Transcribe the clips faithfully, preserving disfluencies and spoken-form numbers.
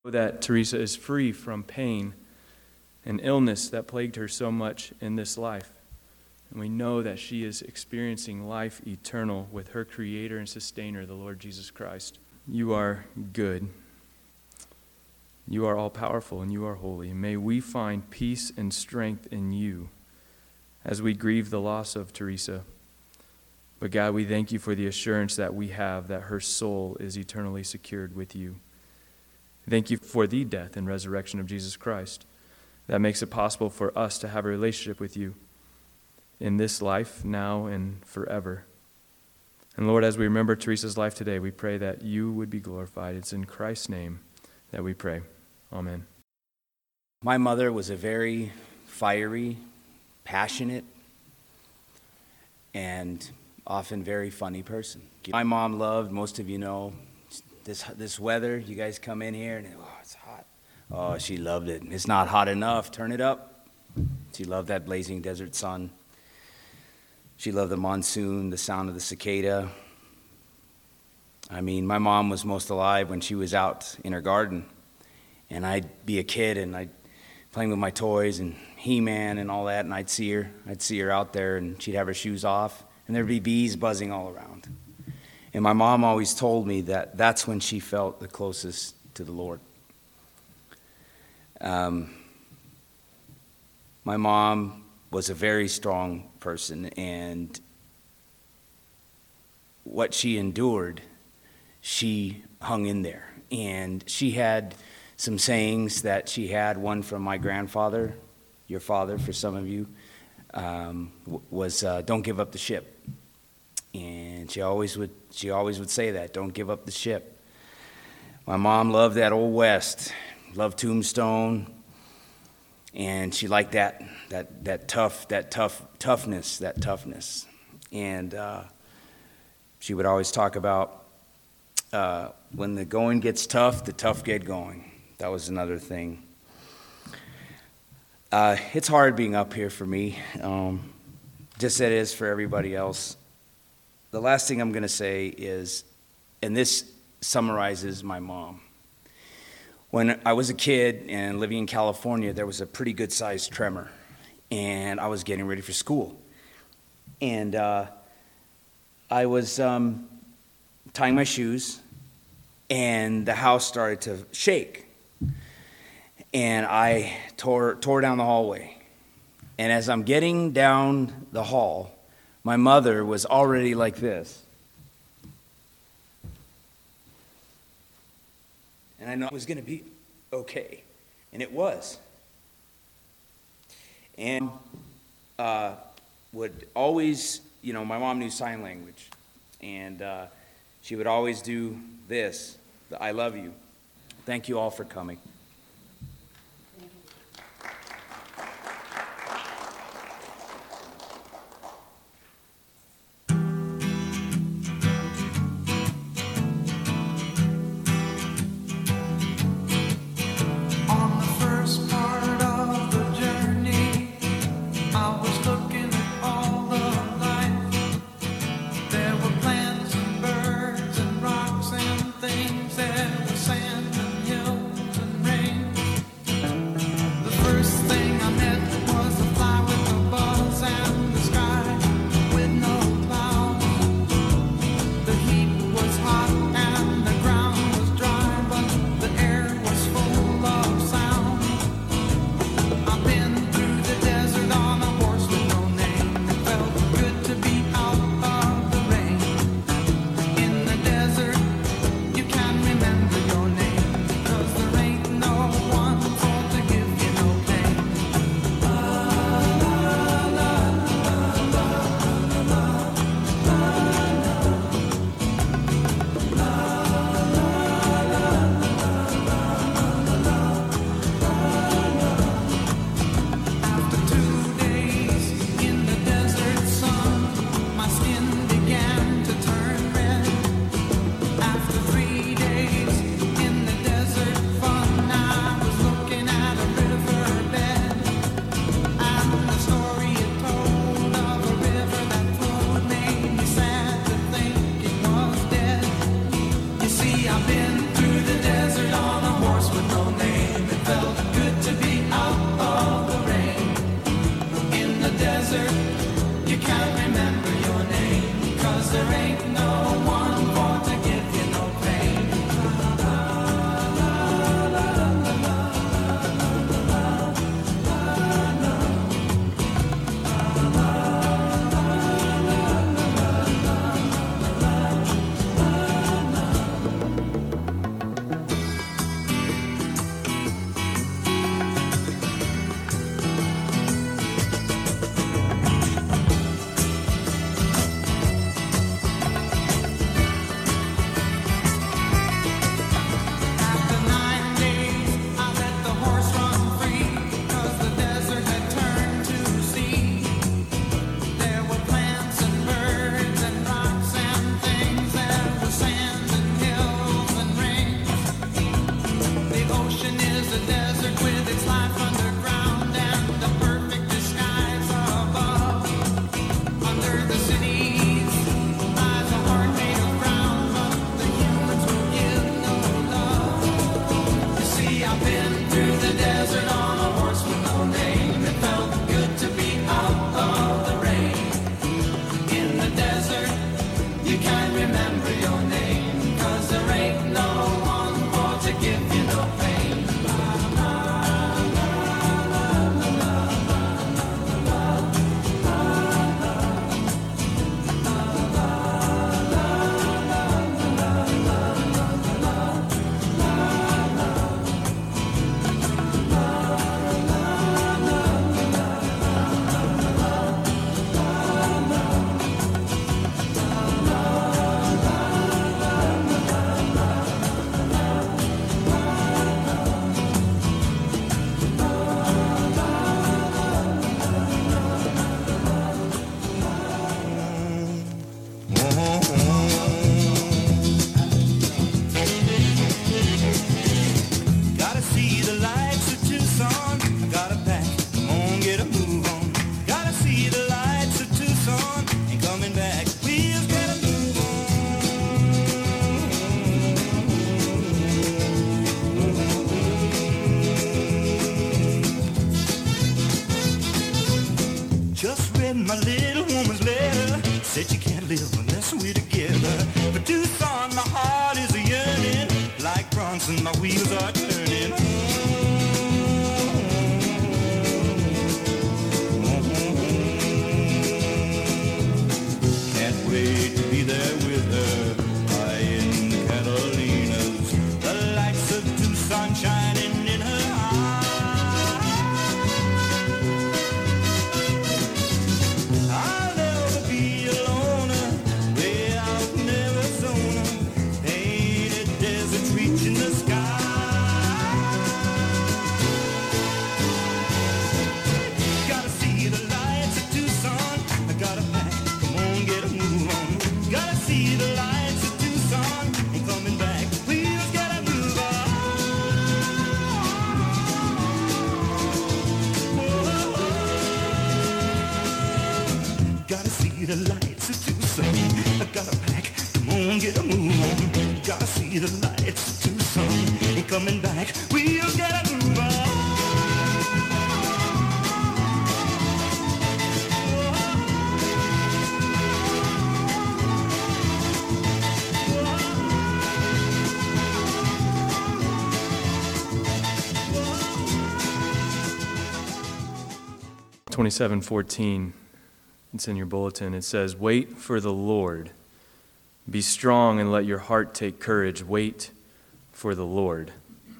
That Teresa is free from pain and illness that plagued her so much in this life. And we know that she is experiencing life eternal with her Creator and Sustainer, the Lord Jesus Christ. You are good. You are all-powerful and you are holy. May we find peace and strength in you as we grieve the loss of Teresa. But God, we thank you for the assurance that we have that her soul is eternally secured with you. Thank you for the death and resurrection of Jesus Christ that makes it possible for us to have a relationship with you in this life, now and forever. And Lord, as we remember Teresa's life today, we pray that you would be glorified. It's in Christ's name that we pray. Amen. My mother was a very fiery, passionate, and often very funny person. My mom loved, most of you know, This this weather. You guys come in here and, oh, it's hot. Oh, she loved it. It's not hot enough. Turn it up. She loved that blazing desert sun. She loved the monsoon, the sound of the cicada. I mean, my mom was most alive when she was out in her garden. And I'd be a kid and I'd playing with my toys and He-Man and all that, and I'd see her. I'd see her out there and she'd have her shoes off and there'd be bees buzzing all around. And my mom always told me that that's when she felt the closest to the Lord. Um, my mom was a very strong person, and what she endured, she hung in there. And she had some sayings that she had, one from my grandfather, your father for some of you, um, was uh, don't give up the ship. And she always would she always would say that, don't give up the ship. My mom loved that old West, loved Tombstone, and she liked that that that tough that tough toughness, that toughness. And uh, she would always talk about uh, when the going gets tough, the tough get going. That was another thing. Uh, it's hard being up here for me, um, just as it is for everybody else. The last thing I'm going to say is, and this summarizes my mom. When I was a kid and living in California, there was a pretty good-sized tremor, and I was getting ready for school. And uh, I was um, tying my shoes, and the house started to shake. And I tore, tore down the hallway. And as I'm getting down the hall, my mother was already like this. And I know it was going to be okay. And it was. And uh, would always, you know, my mom knew sign language. And uh, she would always do this, the I love you. Thank you all for coming. Things that were sand and hills and rain. My little woman's letter said you can't live unless we're together. For Tucson, my heart is a yearning. Like Bronson, my wheels are turning. Can't wait to be there with her. High in the Catalinas, the lights of Tucson shining in her eyes. I'll never be alone, way out in Arizona, painted desert reaching the sky. Gotta see the lights of Tucson, I gotta pack, come on, get a move on. Gotta see the lights of Tucson, ain't coming back, we just gotta move on. Gotta see the lights of Tucson. I gotta pack, come on, get a move on. Gotta see the lights of Tucson. Ain't coming back, we all gotta move on. twenty-seven fourteen, it's in your bulletin. It says, "Wait for the Lord. Be strong and let your heart take courage. Wait for the Lord."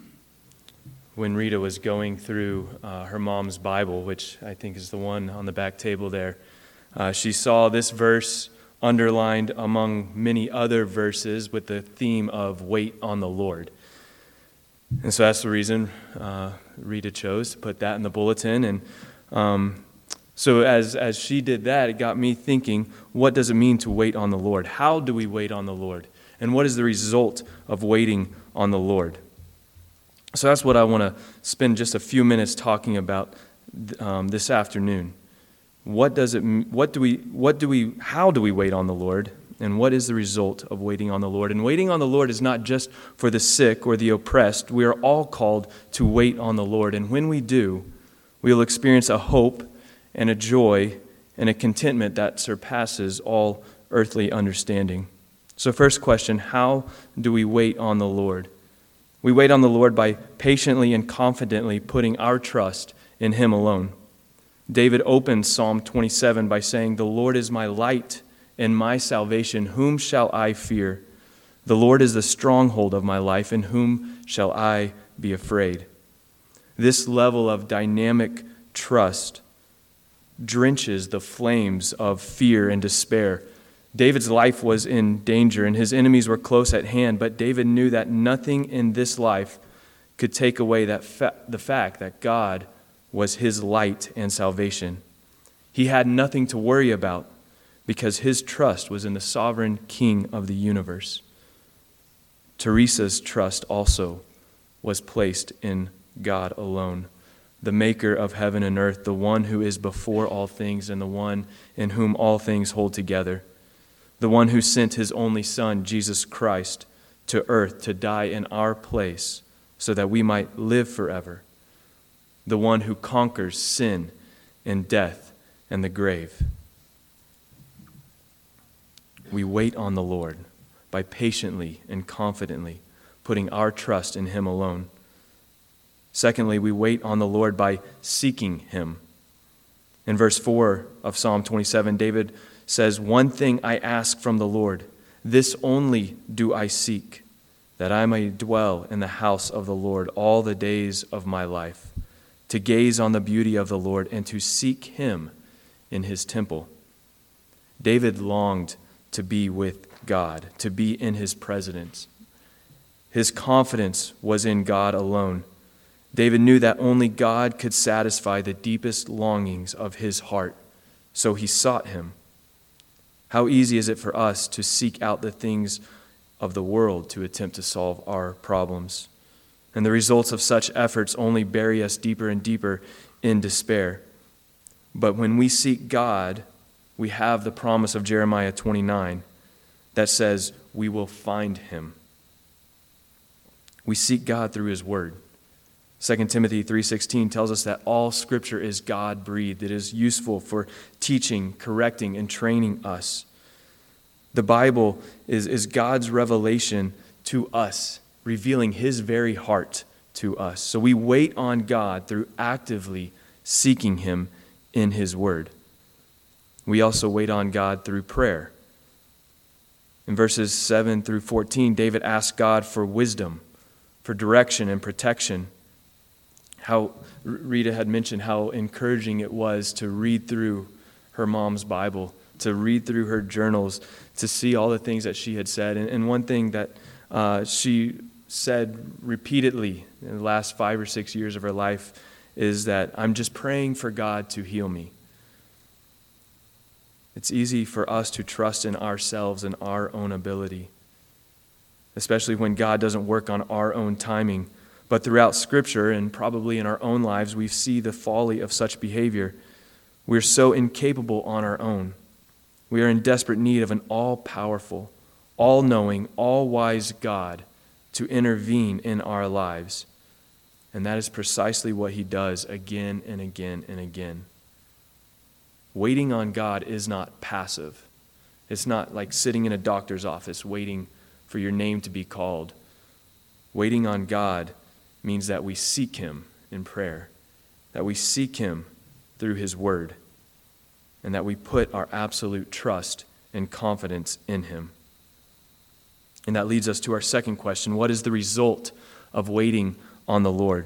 When Rita was going through uh, her mom's Bible, which I think is the one on the back table there, uh, she saw this verse underlined among many other verses with the theme of wait on the Lord. And so that's the reason uh, Rita chose to put that in the bulletin. And um, so as, as she did that, it got me thinking, what does it mean to wait on the Lord? How do we wait on the Lord? And what is the result of waiting on the Lord? So that's what I want to spend just a few minutes talking about um, this afternoon. What does it? What do we? What do we? How do we wait on the Lord? And what is the result of waiting on the Lord? And waiting on the Lord is not just for the sick or the oppressed. We are all called to wait on the Lord. And when we do, we will experience a hope and a joy and a contentment that surpasses all earthly understanding. So first question, how do we wait on the Lord? We wait on the Lord by patiently and confidently putting our trust in Him alone. David opens Psalm twenty-seven by saying, "The Lord is my light and my salvation. Whom shall I fear? The Lord is the stronghold of my life. In whom shall I be afraid?" This level of dynamic trust drenches the flames of fear and despair. David's life was in danger and his enemies were close at hand, but David knew that nothing in this life could take away that fa- the fact that God was his light and salvation. He had nothing to worry about because his trust was in the sovereign King of the universe. Teresa's trust also was placed in God alone, the maker of heaven and earth, the one who is before all things and the one in whom all things hold together, the one who sent his only Son, Jesus Christ, to earth to die in our place so that we might live forever, the one who conquers sin and death and the grave. We wait on the Lord by patiently and confidently putting our trust in him alone. Secondly, we wait on the Lord by seeking him. In verse four of Psalm twenty-seven, David says, "One thing I ask from the Lord, this only do I seek, that I may dwell in the house of the Lord all the days of my life, to gaze on the beauty of the Lord and to seek him in his temple." David longed to be with God, to be in his presence. His confidence was in God alone. David knew that only God could satisfy the deepest longings of his heart, so he sought him. How easy is it for us to seek out the things of the world to attempt to solve our problems? And the results of such efforts only bury us deeper and deeper in despair. But when we seek God, we have the promise of Jeremiah twenty-nine that says we will find him. We seek God through his word. Second Timothy three sixteen tells us that all Scripture is God-breathed. It is useful for teaching, correcting, and training us. The Bible is, is God's revelation to us, revealing his very heart to us. So we wait on God through actively seeking him in his word. We also wait on God through prayer. In verses seven through fourteen, David asked God for wisdom, for direction and protection. How Rita had mentioned how encouraging it was to read through her mom's Bible, to read through her journals, to see all the things that she had said. And, and one thing that uh, she said repeatedly in the last five or six years of her life is that I'm just praying for God to heal me. It's easy for us to trust in ourselves and our own ability, especially when God doesn't work on our own timing. But throughout Scripture and probably in our own lives, we see the folly of such behavior. We're so incapable on our own. We are in desperate need of an all-powerful, all-knowing, all-wise God to intervene in our lives. And that is precisely what he does again and again and again. Waiting on God is not passive. It's not like sitting in a doctor's office waiting for your name to be called. Waiting on God means that we seek him in prayer, that we seek him through his word, and that we put our absolute trust and confidence in him. And that leads us to our second question. What is the result of waiting on the Lord?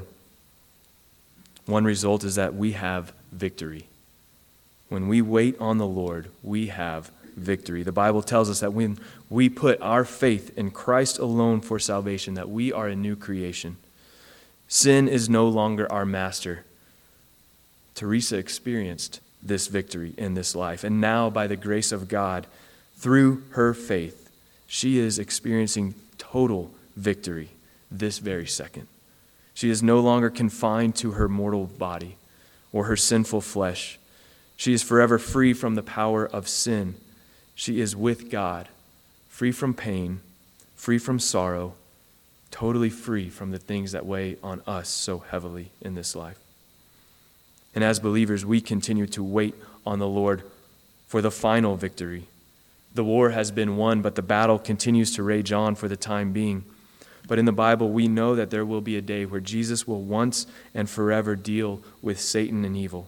One result is that we have victory. When we wait on the Lord, we have victory. The Bible tells us that when we put our faith in Christ alone for salvation, that we are a new creation. Sin is no longer our master. Teresa experienced this victory in this life, and now by the grace of God, through her faith, she is experiencing total victory this very second. She is no longer confined to her mortal body or her sinful flesh. She is forever free from the power of sin. She is with God, free from pain, free from sorrow, totally free from the things that weigh on us so heavily in this life. And as believers, we continue to wait on the Lord for the final victory. The war has been won, but the battle continues to rage on for the time being. But in the Bible, we know that there will be a day where Jesus will once and forever deal with Satan and evil.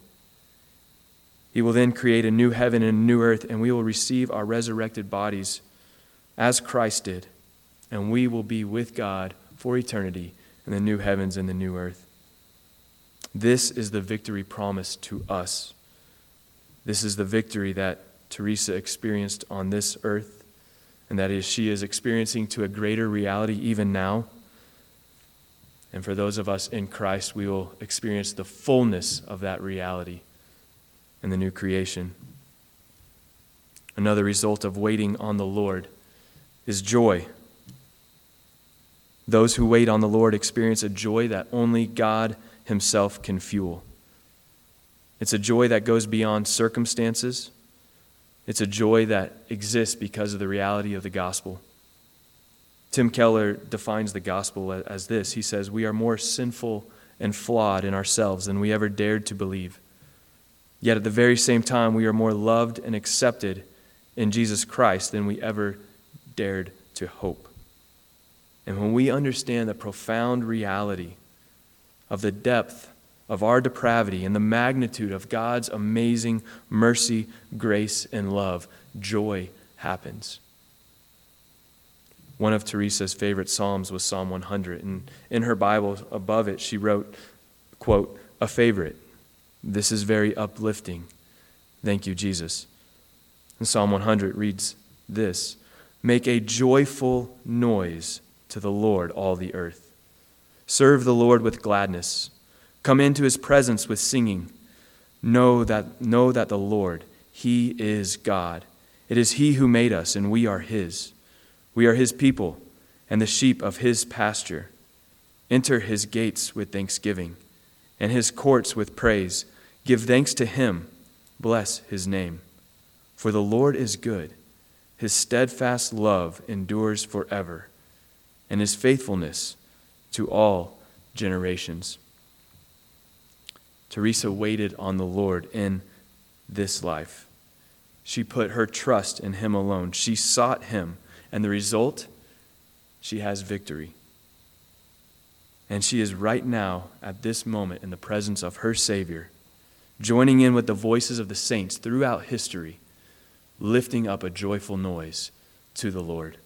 He will then create a new heaven and a new earth, and we will receive our resurrected bodies as Christ did, and we will be with God for eternity in the new heavens and the new earth. This is the victory promised to us. This is the victory that Teresa experienced on this earth, and that is she is experiencing to a greater reality even now. And for those of us in Christ, we will experience the fullness of that reality in the new creation. Another result of waiting on the Lord is joy. Those who wait on the Lord experience a joy that only God himself can fuel. It's a joy that goes beyond circumstances. It's a joy that exists because of the reality of the gospel. Tim Keller defines the gospel as this. He says, "We are more sinful and flawed in ourselves than we ever dared to believe. Yet at the very same time, we are more loved and accepted in Jesus Christ than we ever dared to hope." And when we understand the profound reality of the depth of our depravity and the magnitude of God's amazing mercy, grace, and love, joy happens. One of Teresa's favorite psalms was Psalm one hundred, and in her Bible above it she wrote, quote, "A favorite. This is very uplifting. Thank you, Jesus." And Psalm one hundred reads this, "Make a joyful noise to the Lord, all the earth. Serve the Lord with gladness. Come into his presence with singing. Know that, know that the Lord, he is God. It is he who made us, and we are his. We are his people and the sheep of his pasture. Enter his gates with thanksgiving and his courts with praise. Give thanks to him. Bless his name. For the Lord is good. His steadfast love endures forever, and his faithfulness to all generations." Teresa waited on the Lord in this life. She put her trust in him alone. She sought him, and the result, she has victory. And she is right now, at this moment, in the presence of her Savior, joining in with the voices of the saints throughout history, lifting up a joyful noise to the Lord.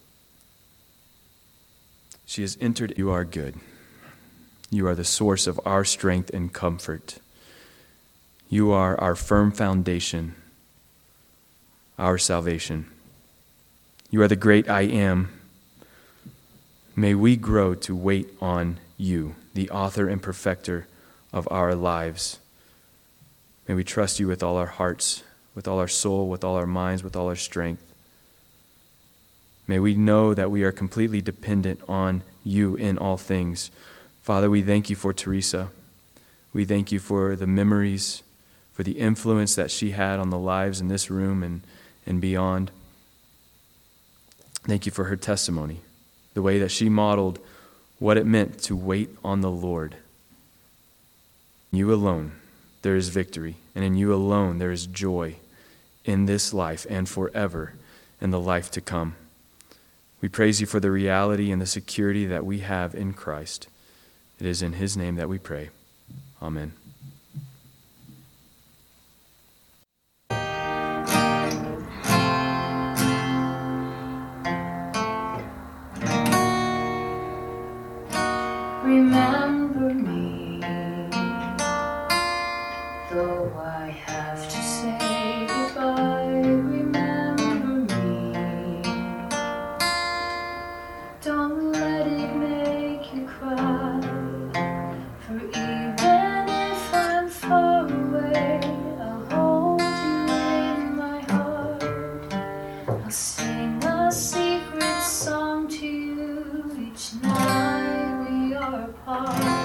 She has entered. You are good. You are the source of our strength and comfort. You are our firm foundation, our salvation. You are the great I am. May we grow to wait on you, the author and perfecter of our lives. May we trust you with all our hearts, with all our soul, with all our minds, with all our strength. May we know that we are completely dependent on you in all things. Father, we thank you for Teresa. We thank you for the memories, for the influence that she had on the lives in this room and, and beyond. Thank you for her testimony, the way that she modeled what it meant to wait on the Lord. In you alone, there is victory, and in you alone, there is joy in this life and forever in the life to come. We praise you for the reality and the security that we have in Christ. It is in his name that we pray. Amen. Remember me, though I have to say goodbye. Remember me, don't let it make you cry. For even if I'm far away, I'll hold you in my heart. I'll sing a secret song to you each night we are apart.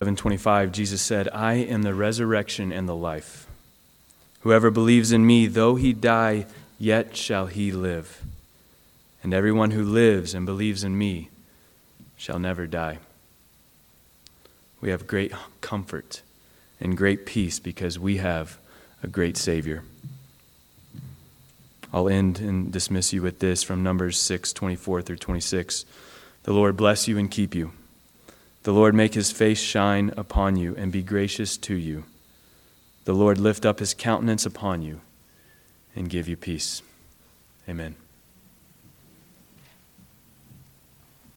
eleven twenty-five, Jesus said, I am the resurrection and the life. Whoever believes in me, though he die, yet shall he live. And everyone who lives and believes in me shall never die. We have great comfort and great peace because we have a great Savior. I'll end and dismiss you with this from Numbers six, twenty-four through twenty-six. The Lord bless you and keep you. The Lord make his face shine upon you and be gracious to you. The Lord lift up his countenance upon you and give you peace. Amen.